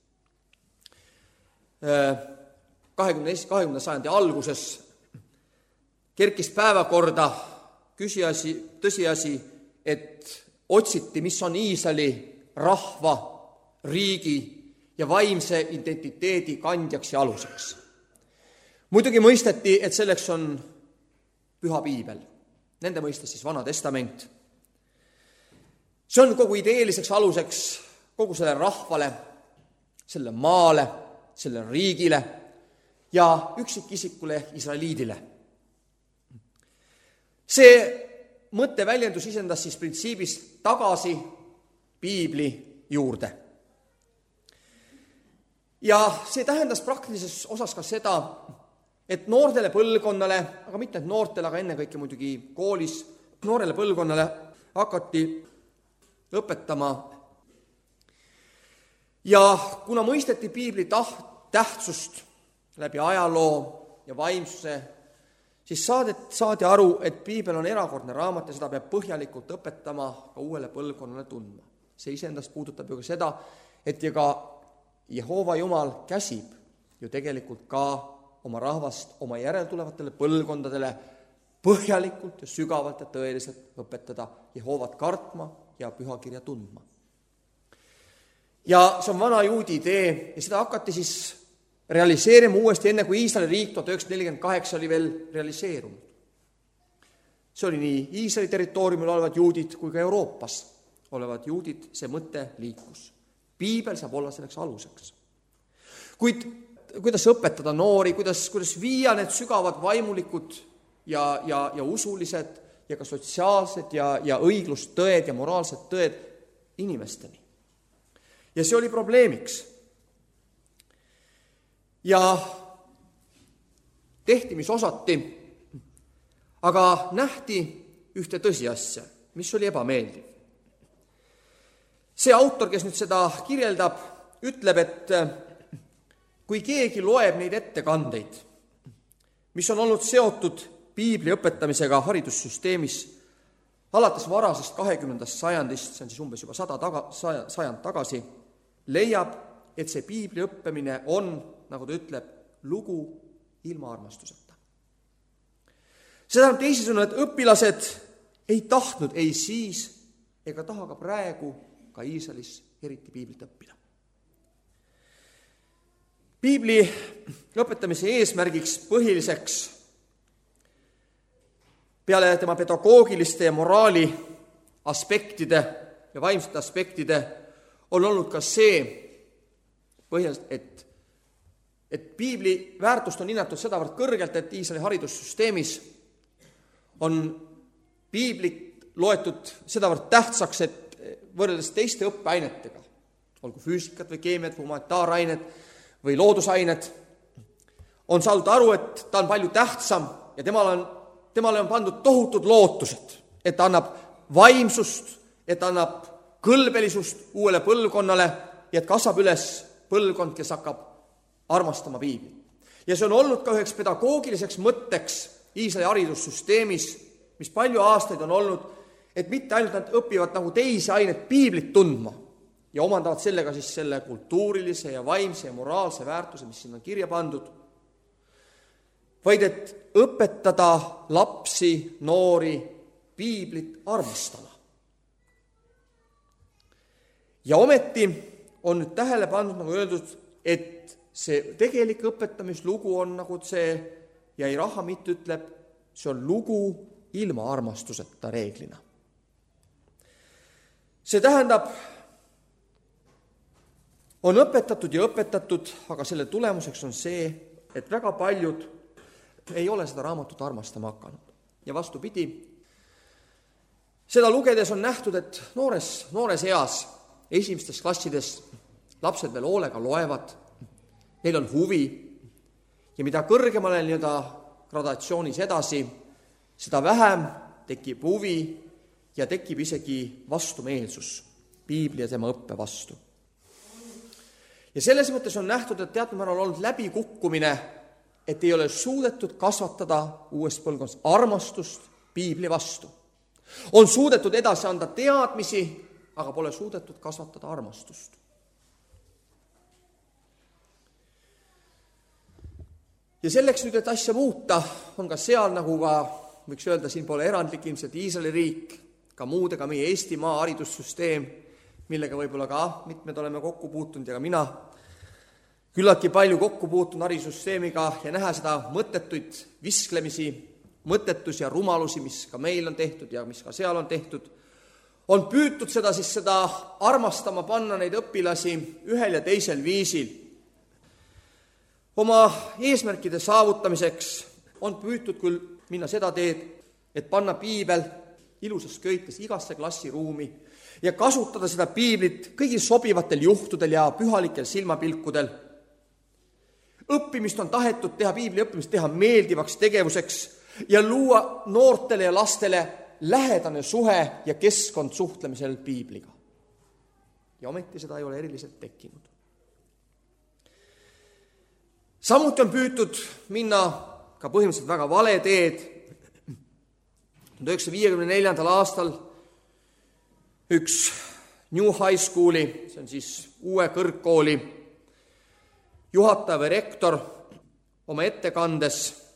kahekümnenda sajandi alguses kerkis päevakorda küsiasi, tõsiasi, et otsiti, mis on Iisraeli rahva, riigi ja vaimse identiteedi kandjaks ja aluseks. Muidugi mõisteti, et selleks on püha piibel, nende mõistes siis Vana Testament. See on kogu ideeliseks aluseks kogu sellele rahvale, selle maale, selle riigile ja üksikisikule Israeliidile. See mõte väljendus isendas siis printsiibis tagasi piibli juurde. Ja see tähendas praktilises osas ka seda, et noortele põlvkonnale, aga mitte noortele, aga ennekõike muidugi koolis, noorele põlvkonnale hakati õpetama. Ja kuna mõisteti piibli taht, tähtsust läbi ajaloo ja vaimsuse, siis saadet, saadi aru, et piibel on erakordne raamat ja seda peab põhjalikult õpetama ka uuele põlvkonnale tundma. See iseendast puudutab ju ka seda, et ja ka Jehova Jumal käsib ju tegelikult ka oma rahvast, oma järeltulevatele põlvkondadele põhjalikult ja sügavalt ja tõeliselt õpetada Jehovat kartma ja pühakirja tundma. Ja see on vana juudi idee ja seda hakati siis realiseerima uuesti enne, kui Iisraeli riik tuhat üheksasada nelikümmend kaheksa oli veel realiseerunud. See oli nii Iisraeli territooriumil olevad juudid kui ka Euroopas olevad juudid, see mõte liikus. Piibel saab olla selleks aluseks. Kuid kuidas õpetada noori, kuidas, kuidas viia need sügavad vaimulikud ja, ja, ja usulised ja ka sotsiaalsed ja, ja õiglustõed ja moraalsed tõed inimesteni. Ja see oli probleemiks. Ja tehti, mis osati, aga nähti ühte tõsiasja, mis oli ebameeldiv. See autor, kes nüüd seda kirjeldab, ütleb, et kui keegi loeb neid ettekandeid, mis on olnud seotud piibli õpetamisega haridussüsteemis alates varasest kahekümnendast sajandist, see on siis umbes juba sada taga, sajand tagasi, leiab, et see piibli õppimine on, nagu ta ütleb, lugu ilma armastuseta. See tähendab teisisõnu, et õpilased ei tahtnud ei siis ega taha ka praegu ka Iisraelis eriti piiblit õppida. Piibli õpetamise eesmärgiks põhiliseks peale tema pedagoogiliste ja moraali aspektide ja vaimsete aspektide on olnud ka see põhjus, et, et piibli väärtust on hinnatud sedavõrd kõrgelt, et Iisraeli haridussüsteemis on piiblit loetud sedavõrd tähtsaks, et võrreldes teiste õppeainetega, olgu füüsikat või keemiat või humanitaarained või loodusained, on saadud aru, et ta on palju tähtsam ja temal on, temale on pandud tohutud lootused, et ta annab vaimsust, et ta annab kõlbelisust uuele põlvkonnale ja et kasvab üles põlvkond, kes hakkab armastama piiblit. Ja see on olnud ka üheks pedagoogiliseks mõtteks Iisraeli haridussüsteemis, mis palju aastaid on olnud, et mitte ainult nad õpivad nagu teisi aineid piiblit tundma ja omandavad sellega siis selle kultuurilise ja vaimse ja moraalse väärtuse, mis siin on kirja pandud, vaid et õpetada lapsi, noori piiblit armastama. Ja ometi on nüüd tähele pandud, nagu öeldud, et see tegelik õpetamislugu on, nagu see Jairah Amit ütleb, see on lugu ilma armastuseta reeglina. See tähendab, on õpetatud ja õpetatud, aga selle tulemuseks on see, et väga paljud ei ole seda raamatut armastama hakanud. Ja vastupidi, seda lugedes on nähtud, et noores, noores eas, esimestes klassides lapsed veel hoolega loevad, neil on huvi ja mida kõrgemale nii-öelda gradatsioonis edasi, seda vähem tekib huvi ja tekib isegi vastumeelsus piibli ja tema õppe vastu. Ja selles mõttes on nähtud, et teatud määral on olnud läbikukkumine, et ei ole suudetud kasvatada uuest põlvkonnast armastust piibli vastu. On suudetud edasi anda teadmisi, aga pole suudetud kasvatada armastust. Ja selleks nüüd, et asja muuta, on ka seal, nagu ka võiks öelda, siin pole erandlik ilmselt Iisraeli riik, ka muudega meie Eestimaa haridussüsteem, millega võib-olla ka mitmed oleme kokku puutunud ja ka mina küllaltki palju kokku puutun haridussüsteemiga ja näha seda mõttetuid visklemisi, mõttetusi ja rumalusi, mis ka meil on tehtud ja mis ka seal on tehtud, on püütud seda siis seda armastama panna neid õpilasi ühel ja teisel viisil. Oma eesmärkide saavutamiseks on püütud küll minna seda teed, et panna piibel ilusas köites igasse klassiruumi ja kasutada seda piiblit kõigil sobivatel juhtudel ja pühalikel silmapilkudel. Õppimist on tahetud teha, piibli õppimist teha meeldivaks tegevuseks ja luua noortele ja lastele lähedane suhe ja keskkond suhtlemisel piibliga. Ja ometi seda ei ole eriliselt tekkinud. Samuti on püütud minna ka põhimõtteliselt väga vale teed. tuhat üheksasaja viiekümne neljandal aastal üks New High Schooli, see on siis uue kõrgkooli juhataja või rektor oma ettekandes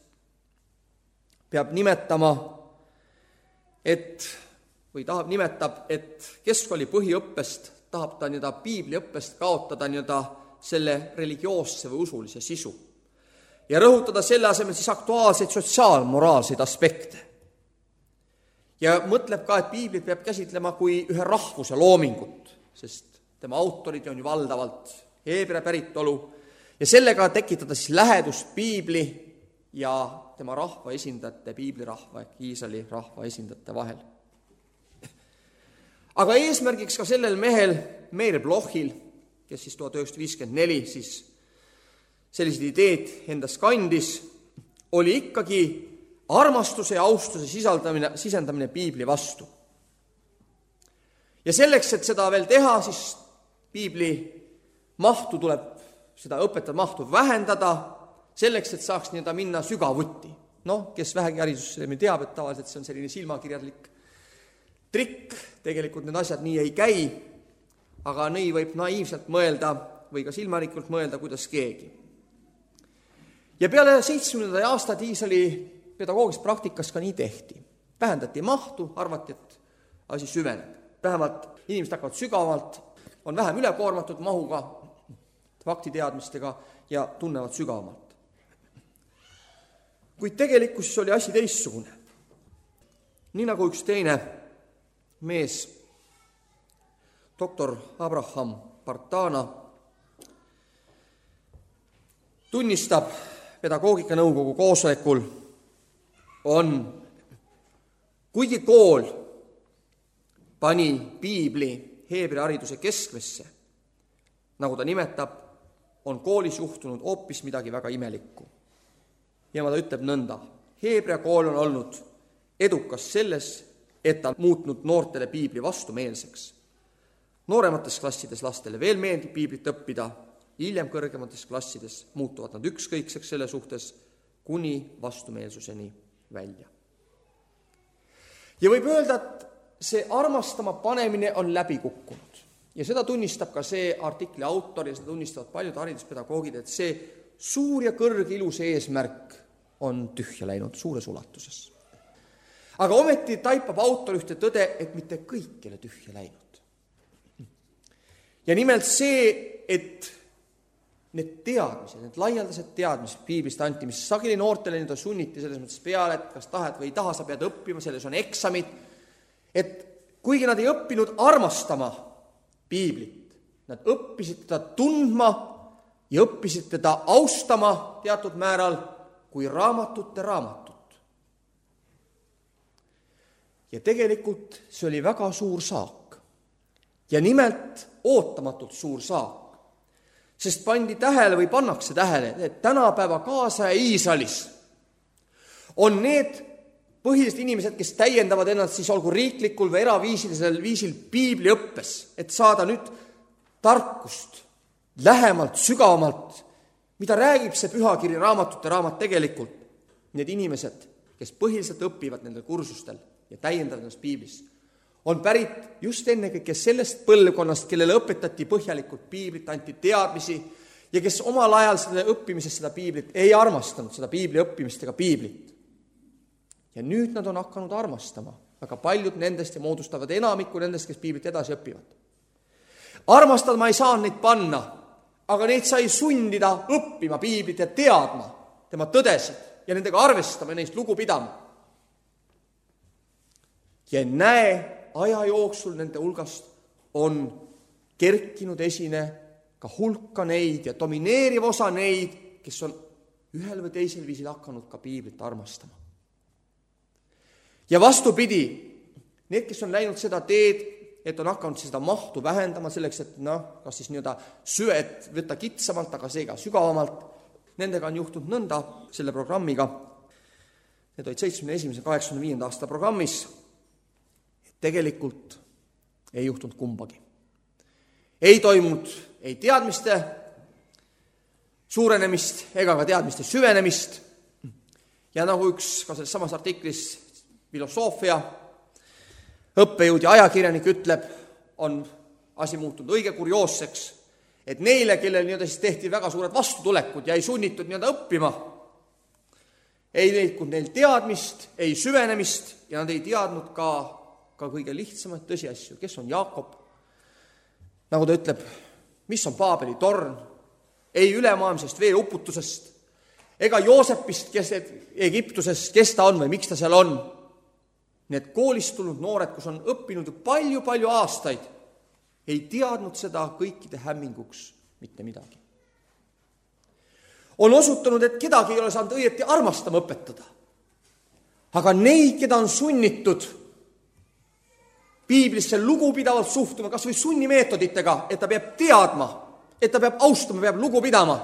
peab nimetama, et, või tahab, nimetab, et keskkooli põhiõppest tahab ta nii-öelda piibliõppest kaotada nii-öelda selle religioosse või usulise sisu ja rõhutada selle asemel siis aktuaalseid sotsiaalmoraalseid aspekte. Ja mõtleb ka, et piiblit peab käsitlema kui ühe rahvuse loomingut, sest tema autorid on ju valdavalt heebrea päritolu ja sellega tekitada siis lähedust piibli ja tema rahva esindajate, piiblirahva ehk Iisraeli rahva esindajate vahel. Aga eesmärgiks ka sellel mehel, Meir Blochil, kes siis tuhat üheksasada viiskümmend neli siis sellised ideed endas kandis, oli ikkagi armastuse ja austuse sisaldamine, sisendamine piibli vastu. Ja selleks, et seda veel teha, siis piibli mahtu tuleb, seda õpetajate mahtu vähendada, selleks, et saaks nii-öelda minna sügavuti. Noh, kes vähegi haridussüsteemi teab, et tavaliselt see on selline silmakirjalik trikk, tegelikult need asjad nii ei käi, aga nii võib naiivselt mõelda või ka silmalikult mõelda, kuidas keegi. Ja peale seitsmekümnenda aastat Iisraeli pedagoogilist praktikas ka nii tehti. Vähendati mahtu, arvati, et asi süveneb. Vähemalt inimesed hakkavad sügavalt, on vähem ülekoormatud mahuga, faktiteadmistega ja tunnevad sügavamalt. Kuid tegelikkuses oli asi teistsugune. Nii nagu üks teine mees, doktor Abraham Partana, tunnistab pedagoogikanõukogu koosolekul, on, kuigi kool pani piibli heebrea hariduse keskmesse, nagu ta nimetab, on koolis juhtunud hoopis midagi väga imelikku. Ja ta ütleb nõnda, heebrea kool on olnud edukas selles, et ta on muutnud noortele piibli vastumeelseks. Nooremates klassides lastele veel meeldib piiblit õppida, hiljem kõrgemates klassides muutuvad nad ükskõikseks selle suhtes kuni vastumeelsuseni välja. Ja võib öelda, et see armastama panemine on läbi kukkunud. Ja seda tunnistab ka see artikli autor ja seda tunnistavad paljud hariduspedagoogid, et see suur ja kõrge ilus eesmärk on tühja läinud suures ulatuses. Aga ometi taipab autor ühte tõde, et mitte kõik ei ole tühja läinud. Ja nimelt see, et need teadmised, need laialdased teadmised piiblist anti, mis sageli noortele nii sunniti selles mõttes peale, et kas tahed või ei taha, sa pead õppima, selles on eksamid, et kuigi nad ei õppinud armastama piiblit, nad õppisid teda tundma ja õppisid teda austama teatud määral kui raamatute raamatut. Ja tegelikult see oli väga suur saak. Ja nimelt ootamatult suur saak. Sest pandi tähele või pannakse tähele, et tänapäeva kaasaja Iisraelis on need põhilised inimesed, kes täiendavad ennast siis olgu riiklikul või eraviisilisel viisil piibliõppes, et saada nüüd tarkust lähemalt, sügavamalt, mida räägib see pühakiri raamatute raamat tegelikult. Need inimesed, kes põhiliselt õpivad nendel kursustel ja täiendavad ennast piiblis, on pärit just ennekõike sellest põlvkonnast, kellele õpetati põhjalikult piiblit, anti teadmisi ja kes omal ajal selle õppimisest seda piiblit ei armastanud, seda piibli õppimist ega piiblit. Ja nüüd nad on hakanud armastama. Väga paljud nendest ja moodustavad enamiku nendest, kes piiblit edasi õpivad. Armastada ma ei saa neid panna, aga neid sai sundida õppima piiblit ja teadma tema tõdesid ja nendega arvestama ja neist lugu pidama. Ja näe, aja jooksul nende hulgast on kerkinud esine ka hulka neid ja domineeriv osa neid, kes on ühel või teisel viisil hakanud ka piiblit armastama. Ja vastupidi, need, kes on läinud seda teed, et on hakanud seda mahtu vähendama selleks, et noh, kas siis nii-öelda süvet võtta kitsamalt, aga seega sügavamalt, nendega on juhtunud nõnda selle programmiga. Need olid seitsmekümne esimese kaheksakümne viienda aasta programmis. Tegelikult ei juhtunud kumbagi. Ei toimunud ei teadmiste suurenemist ega ka teadmiste süvenemist. Ja nagu üks ka selles samas artiklis filosoofia õppejõud ja ajakirjanik ütleb, on asi muutunud õige kurioosseks, et neile, kellel nii-öelda siis tehti väga suured vastutulekud ja ei sunnitud nii-öelda õppima, ei leidnud neil teadmist, ei süvenemist ja nad ei teadnud ka, ka kõige lihtsamaid tõsiasju, kes on Jaakob, nagu ta ütleb, mis on Paabeli torn, ei ülemaailmsest veeuputusest ega Joosepist, kes Egiptusest, kes ta on või miks ta seal on. Need koolist tulnud noored, kus on õppinud palju-palju aastaid, ei teadnud seda kõikide hämminguks mitte midagi. On osutunud, et kedagi ei ole saanud õieti armastama õpetada. Aga neid, keda on sunnitud piiblisse lugupidavalt suhtuma, kas või sunnimeetoditega, et ta peab teadma, et ta peab austama, peab lugu pidama.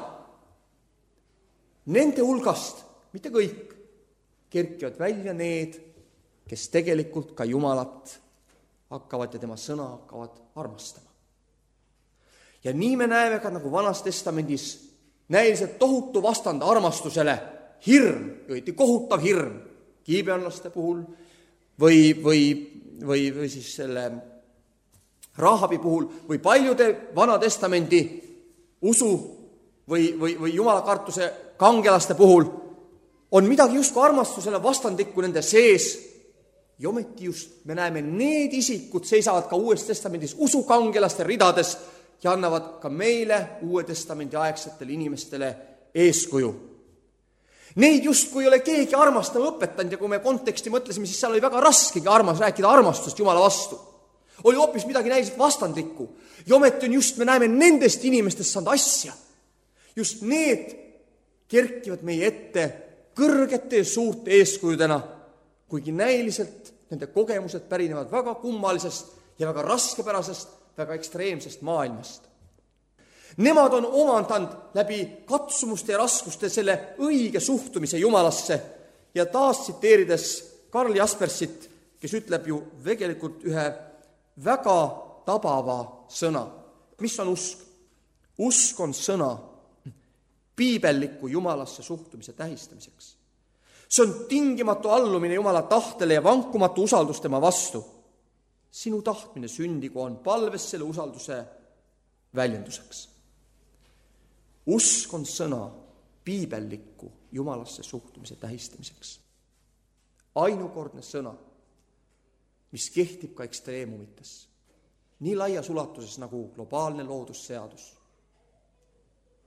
Nende hulgast, mitte kõik, kerkivad välja need, kes tegelikult ka Jumalat hakkavad ja tema sõna hakkavad armastama. Ja nii me näeme ka nagu Vanas Testamendis näiliselt tohutu vastand armastusele hirm, õieti kohutav hirm kiibeonlaste puhul või, või, või, või siis selle Rahabi puhul või paljude Vana Testamendi usu või, või, või jumalakartuse kangelaste puhul on midagi justkui armastusele vastandikku nende sees. Ja ometi just me näeme, need isikud seisavad ka Uues Testamendis usukangelaste ridades ja annavad ka meile Uue Testamendi aegsetele inimestele eeskuju. Neid just kui ei ole keegi armastama õpetanud ja kui me konteksti mõtlesime, siis seal oli väga raskegi armas rääkida armastust Jumala vastu. Oli hoopis midagi näiliselt vastandlikku. Ja ometi on just, me näeme nendest inimestest saanud asja. Just need kerkivad meie ette kõrgete ja suurte eeskujudena, kuigi näiliselt nende kogemused pärinevad väga kummalisest ja väga raskepärasest, väga ekstreemsest maailmast. Nemad on omandanud läbi katsumuste ja raskuste selle õige suhtumise Jumalasse ja taas tsiteerides Karl Jaspersit, kes ütleb ju tegelikult ühe väga tabava sõna. Mis on usk? Usk on sõna piibelliku Jumalasse suhtumise tähistamiseks. See on tingimatu allumine Jumala tahtele ja vankumatu usaldus tema vastu. Sinu tahtmine sündigu on palves selle usalduse väljenduseks. Usk on sõna piibelliku Jumalasse suhtumise tähistamiseks. Ainukordne sõna, mis kehtib ka ekstreemumites, nii laias ulatuses nagu globaalne loodusseadus.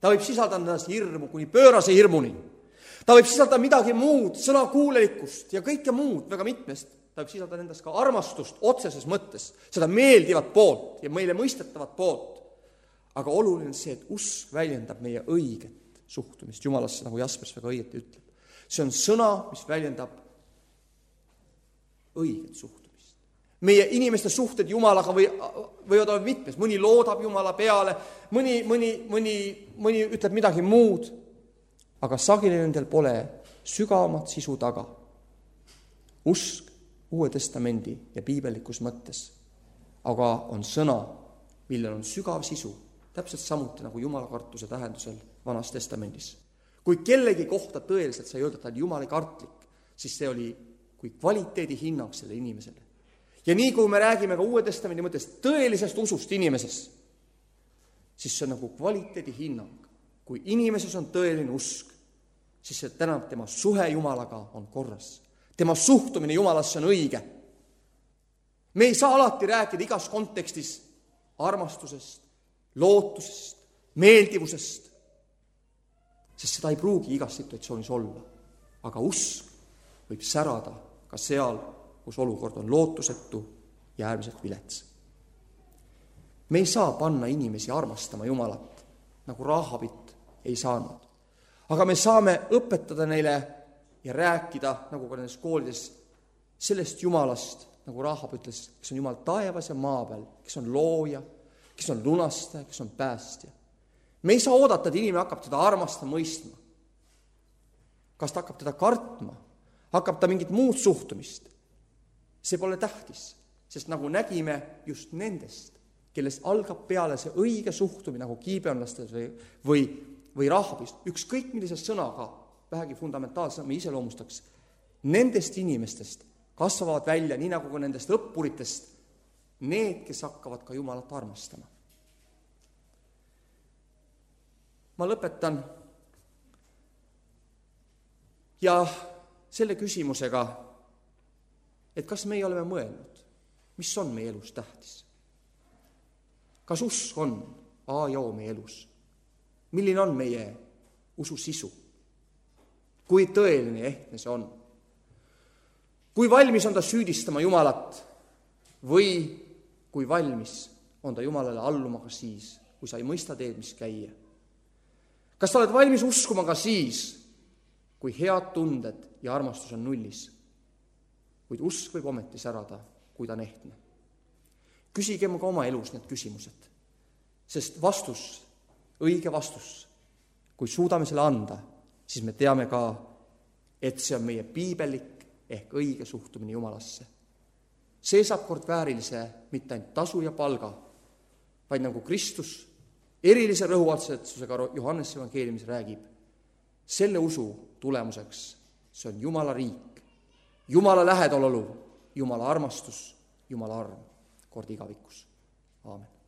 ta võib sisaldada endas hirmu kuni pöörase hirmuni. ta võib sisaldada midagi muud, sõnakuulelikkust ja kõike muud väga mitmest. ta võib sisaldada endas ka armastust otseses mõttes, seda meeldivat poolt ja meile mõistetavat poolt. Aga oluline on see, et usk väljendab meie õiget suhtumist Jumalasse, nagu Jaspers väga õieti ütleb. See on sõna, mis väljendab õiget suhtumist. Meie inimeste suhted Jumalaga või, võivad olla mitmes. Mõni loodab Jumala peale, mõni, mõni, mõni, mõni ütleb midagi muud, aga sageli nendel pole sügavamat sisu taga. Usk Uue Testamendi ja piibellikus mõttes, aga on sõna, millel on sügav sisu, täpselt samuti nagu jumalakartuse tähendusel Vanas Testamendis. Kui kellegi kohta tõeliselt sai öelda, et ta oli jumalikartlik, siis see oli kui kvaliteedi hinnang selle inimesele. Ja nii kui me räägime ka Uue Testamendi mõttes tõelisest usust inimeses, siis see on nagu kvaliteedi hinnang. Kui inimeses on tõeline usk, siis see tänab tema suhe Jumalaga on korras. Tema suhtumine Jumalasse on õige. Me ei saa alati rääkida igas kontekstis armastusest, lootusest, meeldivusest, sest seda ei pruugi igas situatsioonis olla. Aga usk võib särada ka seal, kus olukord on lootusetu ja äärmiselt vilets. Me ei saa panna inimesi armastama Jumalat, nagu Rahabit ei saanud. Aga me saame õpetada neile ja rääkida, nagu ka nendes koolides, sellest Jumalast, nagu Rahab ütles, kes on Jumal taevas ja maa peal, kes on looja, kes on lunastaja, kes on päästja. Me ei saa oodata, et inimene hakkab teda armastama, mõistma. Kas ta hakkab teda kartma, hakkab ta mingit muud suhtumist. See pole tähtis, sest nagu nägime just nendest, kellest algab peale see õige suhtumine nagu kiibeonlastes või, või, või Rahabist, ükskõik millisest sõnaga, vähegi fundamentaalsena me iseloomustaks, nendest inimestest kasvavad välja, nii nagu ka nendest õppuritest, need, kes hakkavad ka Jumalat armastama. Ma lõpetan ja selle küsimusega, et kas meie oleme mõelnud, mis on meie elus tähtis? Kas usk on A ja O meie elus? Milline on meie usu sisu? Kui tõeline ja ehtne see on? Kui valmis on ta süüdistama Jumalat või kui valmis on ta Jumalale alluma ka siis, kui sa ei mõista teed, mis käia? Kas sa oled valmis uskuma ka siis, kui head tunded ja armastus on nullis? Kuid usk võib ometi särada, kui ta on ehtne. Küsigem ka oma elus need küsimused, sest vastus, õige vastus, kui suudame selle anda, siis me teame ka, et see on meie piibellik ehk õige suhtumine Jumalasse. See saab kord väärilise mitte ainult tasu ja palga, vaid nagu Kristus erilise rõhuatsetsusega Johannes evangeeliumis räägib, selle usu tulemuseks see on Jumala riik, Jumala lähedalolu, Jumala armastus, Jumala arm kord igavikus. Aamen.